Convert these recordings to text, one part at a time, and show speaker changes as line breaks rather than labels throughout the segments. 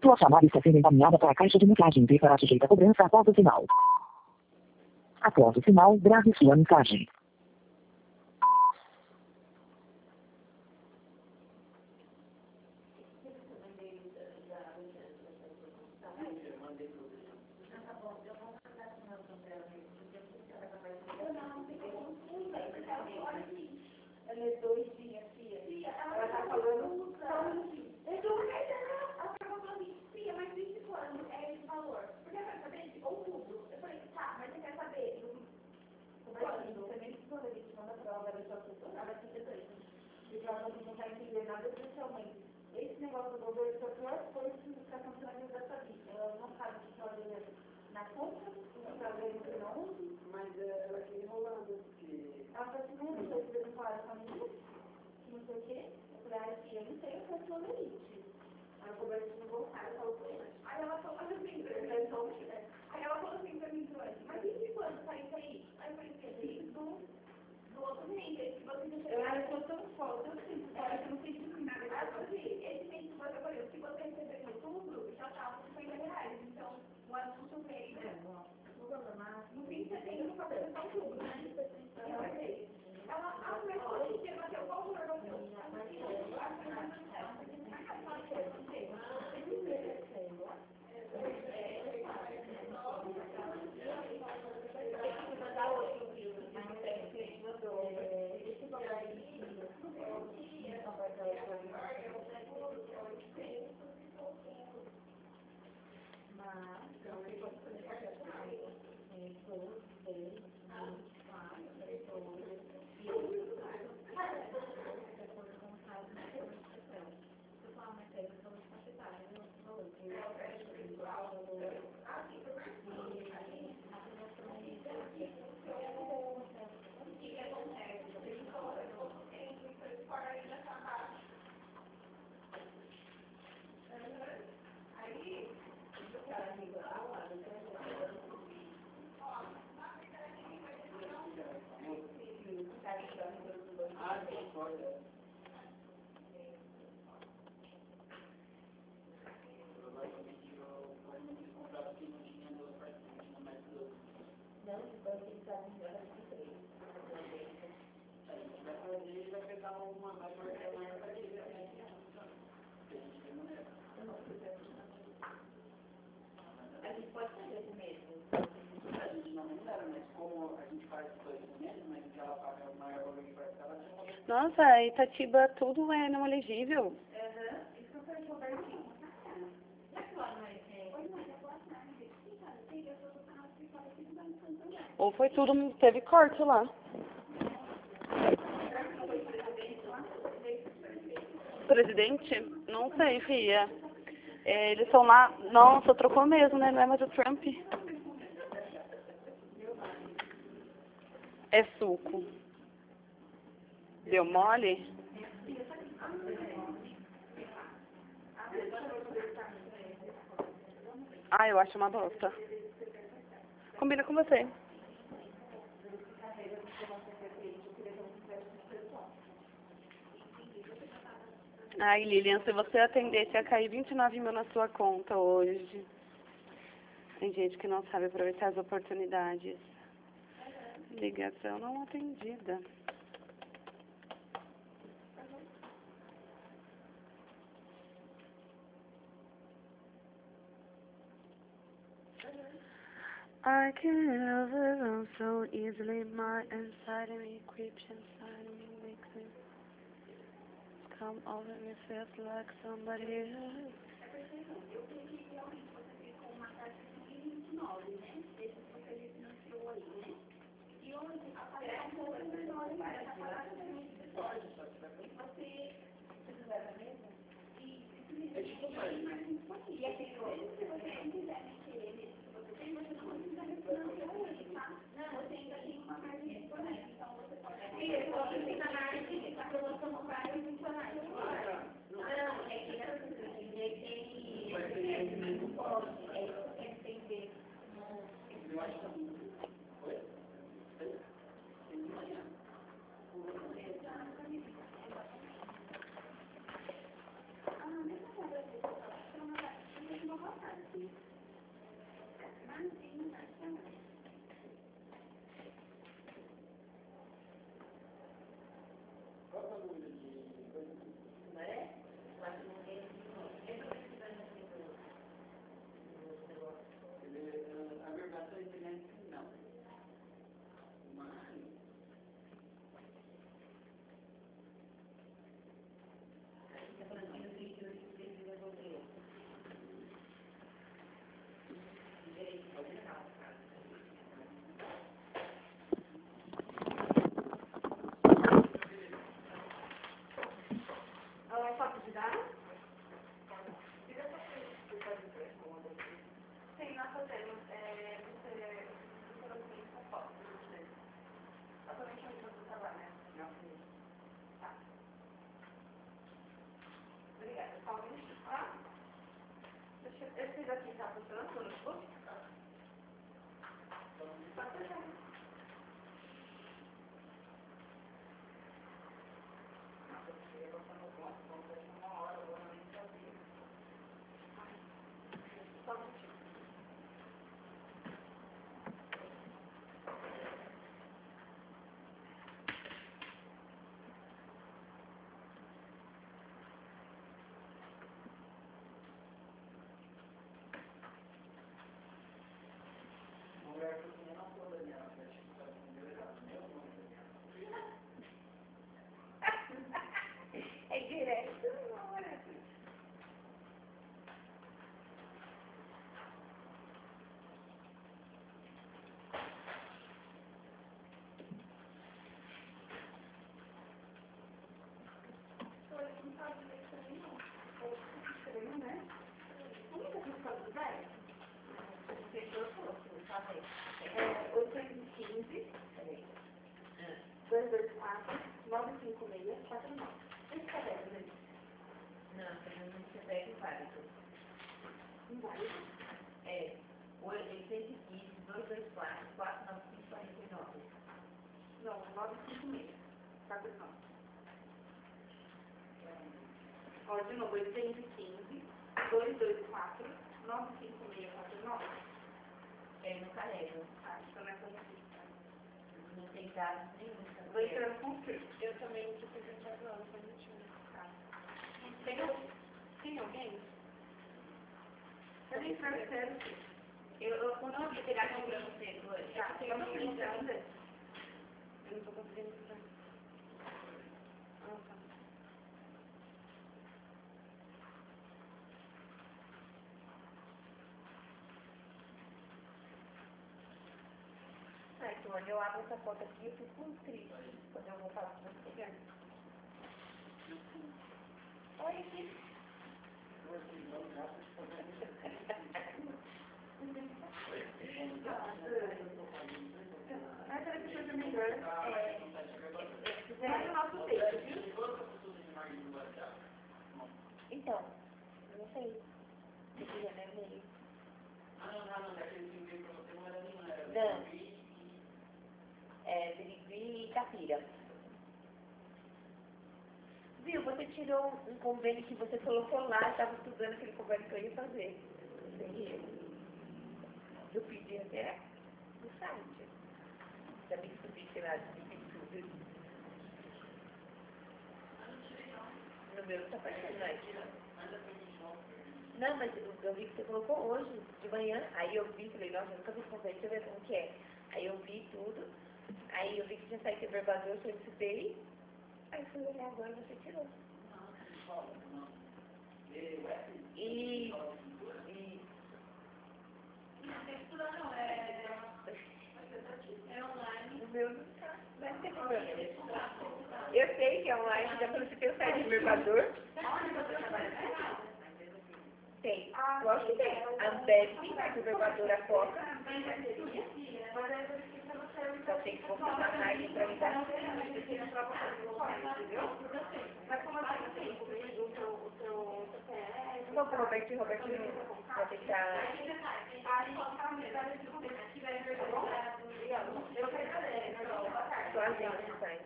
Sua chamada está sendo encaminhada para a caixa de mensagem e será sujeita a cobrança após o sinal. Após o sinal, grave sua mensagem.
Esse negócio do governo social foi explicação que ela deu dessa vida. Ela não sabe se ela na conta, não sabe onde, mas ela queria enrolando, porque... Ela falou assim, não sei se eles falaram pra mim, não sei o quê. Eu falei, eu não sei, eu sou lerite. Aí eu conversei com o voltar, eu falo com ela. Aí ela falou assim, aí ela falou assim pra mim, mas desde quando sai isso aí? Aí eu falei, desde do outro mês, que você já chegou. Ela ficou tão foda, assim, eu não sei se nada. Ela falou assim, esse mês que você falou, se você receber em outubro, já tá R$50. Então, o assunto veio, né? No fim de setembro, eu fazer só tudo, né? Ela começou a dizer, mas eu vou por você.
Nossa, a Itatiba tudo é não elegível. Ou foi tudo, teve corte lá. Presidente? Não sei, filha. Eles são lá... Nossa, trocou mesmo, né? Não é mais o Trump. É suco. Deu mole? Ah, eu acho uma bosta. Combina com você. Ai, Lilian, se você atendesse, ia cair 29 mil na sua conta hoje. Tem gente que não sabe aproveitar as oportunidades. Ligação não atendida. I can't overwhelm so easily. My inside of me creeps inside of me, makes me come over me, feels like somebody else.
Foto de dados? Sim, nós fazemos. Você não tem essa foto de vocês. Exatamente onde você está lá, né? Não. Tá. Obrigada. Só um minuto, tá? Esse daqui está funcionando no notebook? Pode fechar. É direto, não é? Não sabe direito também, não. Ou estranho, né? Como é que você faz o 10? Fechou tudo, tá bem. 815, 224, 956, 49. Esse caderno, né?
Não, não se pega inválido.
Inválido?
É, 815, 224, 495, 49.
Não, 956, 49. Ó, de novo, 815, 224, 956, 49.
É, não carrega.
Ah, então não é como isso.
Não tem dados nenhum.
Vou entrar no confirmo.
Eu também não tinha apresentado ela, só não tinha.
Tá.
Tem alguém?
Eu nem quero ser.
Eu consegui pegar aqui pra você hoje.
Tá, eu não sei ainda.
Eu não tô conseguindo fazer. Ah, tá.
Certo, quando eu abro essa foto aqui, eu fico muito triste quando eu vou falar com você. Olha aqui.
Mas era que coisa melhor. Fizeram o nosso texto, viu?
Então, eu não sei. Se quiser, né, Mary? Não. É, Birigui e Itapira. Viu, você tirou um convênio que você colocou lá, estava estudando aquele convênio que eu ia fazer. Eu pedi até no site. Também subi, sei lá, tudo. No meu não está aparecendo, não, mas eu vi que você colocou hoje, de manhã, aí eu vi, falei, nossa, eu nunca vi esse convênio, deixa eu ver como que é. Aí eu vi tudo, aí eu vi que tinha saído de verbador, eu solicitei, aí fui olhar agora e você tirou. E
É online.
o meu não tá, vai ter problema. Eu sei que é online, já solicitei o site de verbador.
Onde você trabalha?
Tem, lógico que tem. A Ambev, a conservadora Coca, só tem que confirmar mais pra me dar.
Mas como assim, tem o seu CPF?
Vou pro Roberto vai tentar.
Eu quero fazer,
Só a gente sai.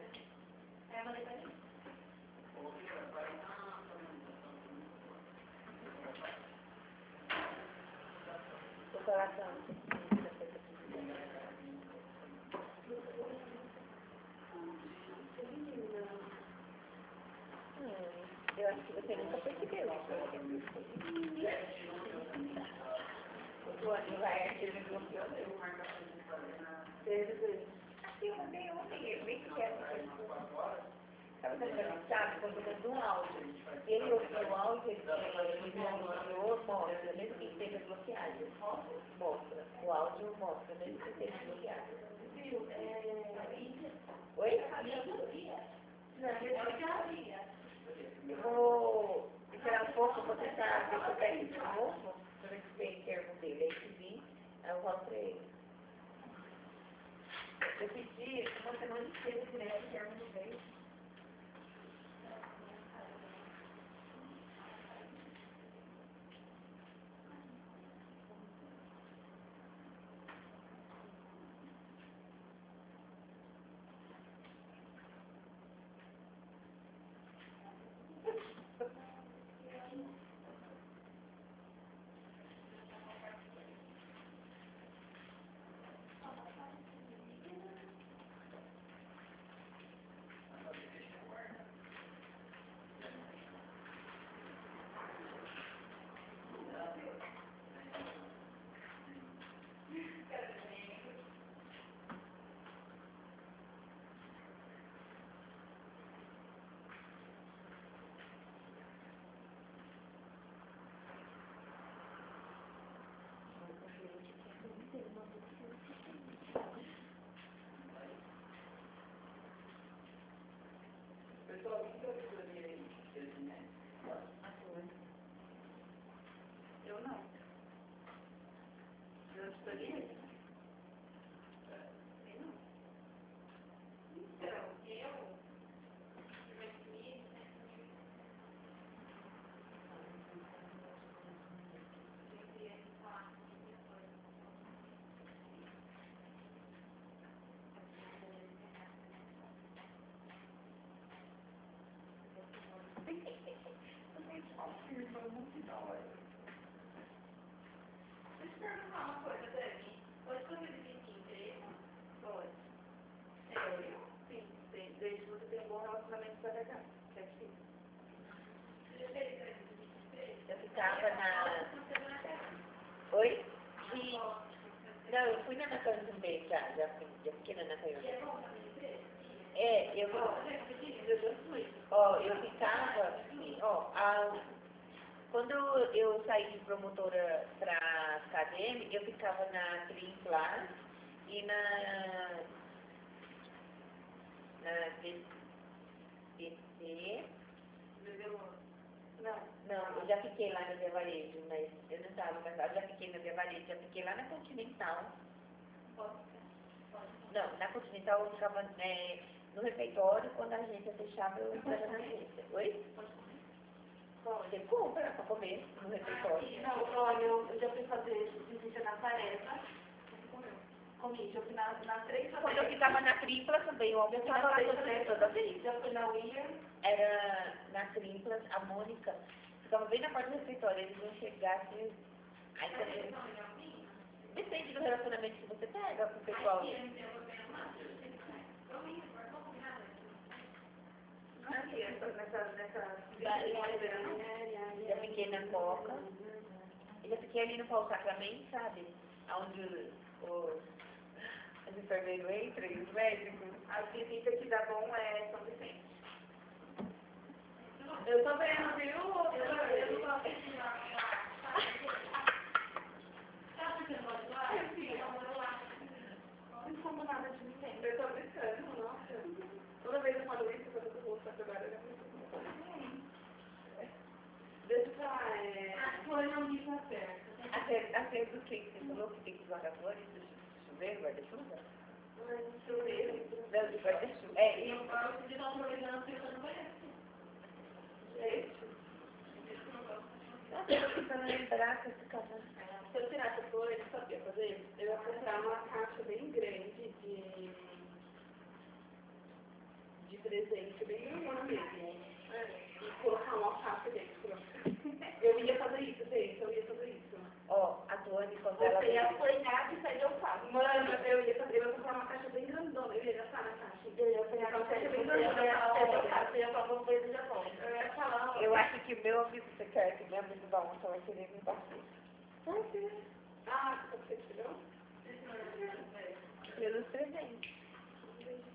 Tô coração. Eu acho que você nunca percebeu. O ano vai aqui no bloqueio. Aqui eu mandei ontem, eu vi que era. Estava dando sabe, quando eu mando um áudio. Ele ouviu o áudio, ele mostrou, mostra, mesmo que esteja bloqueado. Mostra. O áudio mostra, mesmo que esteja bloqueado. Oi? Eu vou esperar um pouco, vou tentar ver se eu pego de novo, pra ver se tem termo dele. Aí se vir, aí eu volto pra ele. Eu pedi uma semana inteira direto, o termo não veio.
Eu não. Eu escolhi? Deixa eu perguntar uma coisa, Dani. Hoje você tem emprego? Pode. Sério? Sim, desde que você tem um bom relacionamento com a DH. Certo?
Eu ficava na... Oi? Não, eu fui na Ana Cândido também, já fiquei na Ana Cândido. Eu ficava, quando eu saí de promotora para KDM, eu ficava na Trim lá e na BC. Não, eu já fiquei lá na Via Varejo, mas eu não estava casada, já fiquei na Via Varejo, já fiquei lá na Continental. Não, na Continental eu ficava no refeitório, quando a agência fechava eu entrava na agência. Oi? Você compra para comer no refeitório.
Não, olha, eu já fui fazer visita na tarefa. Comi, já fui na 3.
Quando eu ficava na Tripla também, eu estava lá toda vez.
Já fui na William.
Era na Tripla, a Mônica ficava bem na porta do refeitório, eles iam chegar assim. Aí também. Depende do relacionamento que você pega com o pessoal. Já fiquei na Coca. Eu já fiquei ali no Paulo Sacramento, sabe? Onde os enfermeiros entram e os médicos.
A visita que dá bom é São Vicente. Eu tô vendo, viu? Eu não gosto de lá. Sabe que eu gosto lá? Eu moro lá. Não como nada de ninguém. Eu tô brincando, nossa. Toda vez eu falo isso, eu tô com o agora, eu deixa eu falar, a flor não me acerta.
Acerca do que você falou que tem que usar flores do chuveiro, guarda-chuva?
Chuveiro.
Não, de guarda-chuva.
Eu gosto de dar uma olhada porque eu não conheço. Gente.
Nossa, eu tô tentando lembrar que eu ficava...
Se eu tirasse a flor, eu sabia fazer? Eu ia comprar uma caixa bem grande de presente, bem grande mesmo. E colocar uma alface dentro. Eu ia fazer isso, gente, eu ia fazer isso.
A Tuane, quando ela...
Você ia apanhar e sair eu faço. Mano, eu ia comprar uma caixa bem grandona, eu ia gastar na caixa. Eu ia apanhar uma caixa bem grandona, eu ia falar uma coisa de Japão. Eu ia falar...
Eu acho que meu amigo secreto, meu amigo da onça, vai querer me bater.
Por quê? Ah, você tirou?
Pelos presentes.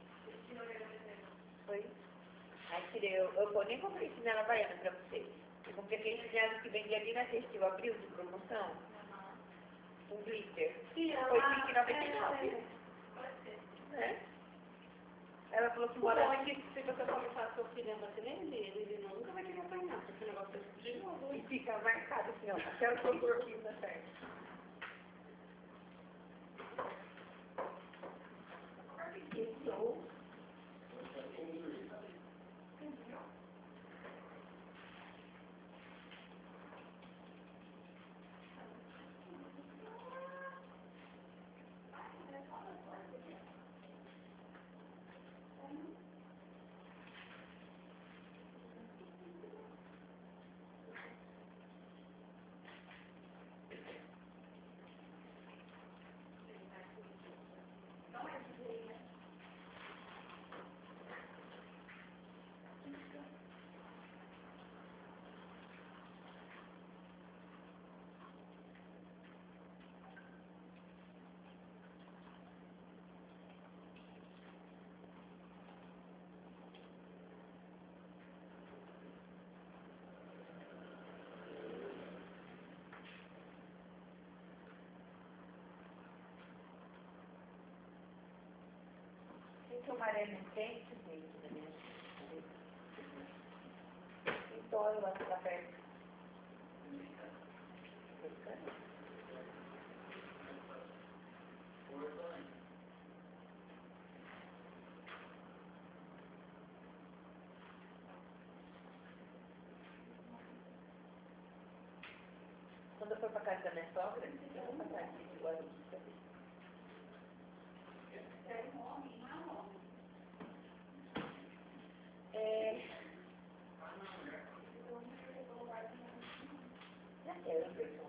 Foi? Aí tirei, eu nem comprei chinela baiana pra vocês. Eu comprei aquele chinelo que vendia ali na Festival Abril de promoção. Um glitter.
Sim,
Foi R$5,99. Né? Ela falou que
O
mora
bom é que se você começar a sofrer a bater nele, ele nunca vai querer apanhar, porque o negócio é de novo.
e fica marcado assim, ó. Até o seu corpinho da certo. Se o maré não tem, gente, né? Então, lá está perto. Quando eu for para casa da minha sogra, eu vou passar aqui de Guarulhos também. Já quero, Anderson.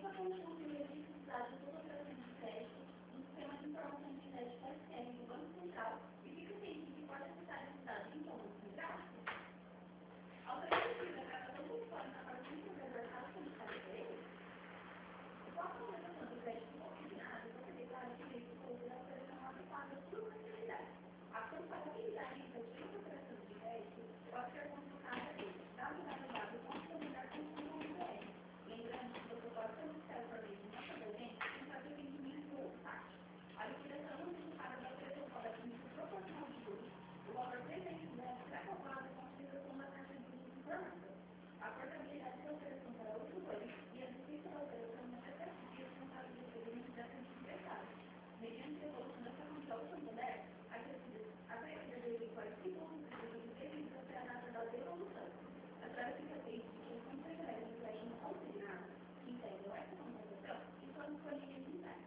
só tem uma eletricidade de toda a operação de crédito, um sistema de informação de crédito quaisquer no Banco Central e fica ciente que pode acessar esses dados em forma fotográfica. Alternativa, a gravação telefônica para o intermediador caso comunitário por ele. Qual a conversação do crédito consignado, você declara que ele foi da operação adequada à sua necessidade. A compatibilidade entre as duas operações de crédito pode ser consultada em www.comunidade.com.br. Lembrando que você pode solicitar o sorvete no nosso evento sem fazer vendimento ou taxa. A liquidação antecipada da operação pode atingir proporcional de juros. O valor presente deve ser calculado com a utilização da taxa de juros informada. A portabilidade da operação para outro banco e a descrição da operação não é certificada com caso de recebimento da taxa interessada. Mediante a evolução dessa condição Santander, a credida dele foi 5 anos devido até a data da devolução. A classificação de que os empresários de crédito consignado que integram essa contratação estão disponíveis em site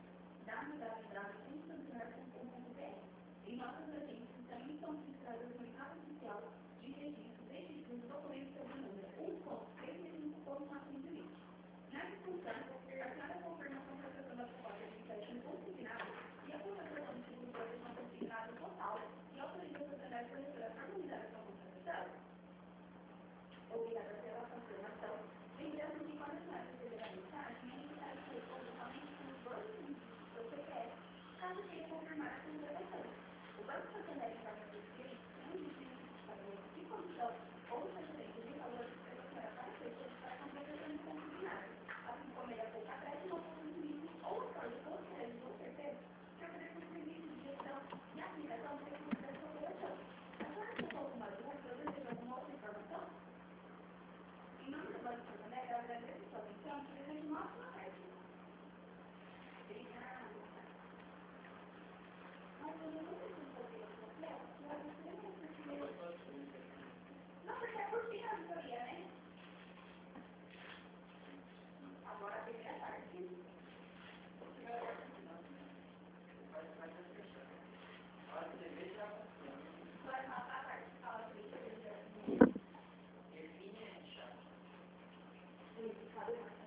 www.santander.com.br. Em nossas agências também estão registradas no mercado oficial de registro dos documentos sob o número 1.35.420. Nessa função, a cada confirmação da questão da proposta de crédito consignado e a contratação de seguro de proteção consignado total e autoriza a sociedade corretora a formalizar essa contratação. Obrigada pela confirmação. Lembrando que quando a senhora receber a mensagem, é necessário que responda somente com os 2 dígitos do seu CPF, caso queira confirmar a contratação. O Banco Santander informa que os clientes não exigem de pagamento de comissão ou transferência de valores para a senhora para fechas para a contratação de consignado, assim como ele aplica crédito ou consignado ou acordo com os créditos ou certeza para poder contribuir de gestão e aplicação do recurso dessa operação. A senhora ficou com uma dúvida ou deseja alguma outra informação? Em nome do Banco Santander, eu agradeço a sua atenção e desejo uma ótima tarde. Obrigada. Mas eu não preciso fazer o completo, eu agradeço porque... Não, porque é por fim a auditoria, né? Agora a primeira parte. Vai matar a parte que fala que define é chato.